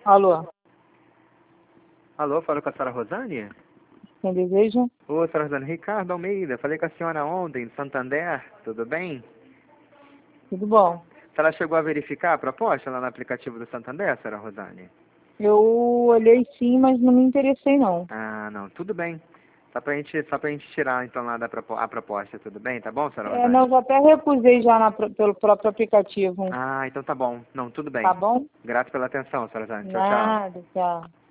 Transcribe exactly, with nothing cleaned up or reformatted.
Alô, Alô, falo com a senhora Rosane? quem deseja? Ô, senhora Rosane, Ricardo Almeida, falei com a senhora ontem, de Santander, tudo bem? Tudo bom? A senhora chegou a verificar a proposta lá no aplicativo do Santander, senhora Rosane? Eu olhei sim, mas não me interessei não. Ah, não, tudo bem. Só pra gente, só pra gente tirar então lá da propo a proposta, tudo bem? Tá bom, senhora É, não, Rosane? eu já até recusei já na pro- pelo próprio aplicativo. Ah, então tá bom. Não, tudo Tá bem. bom? Graças pela atenção, senhora Rosane. Tchau, tchau. Nada, tchau.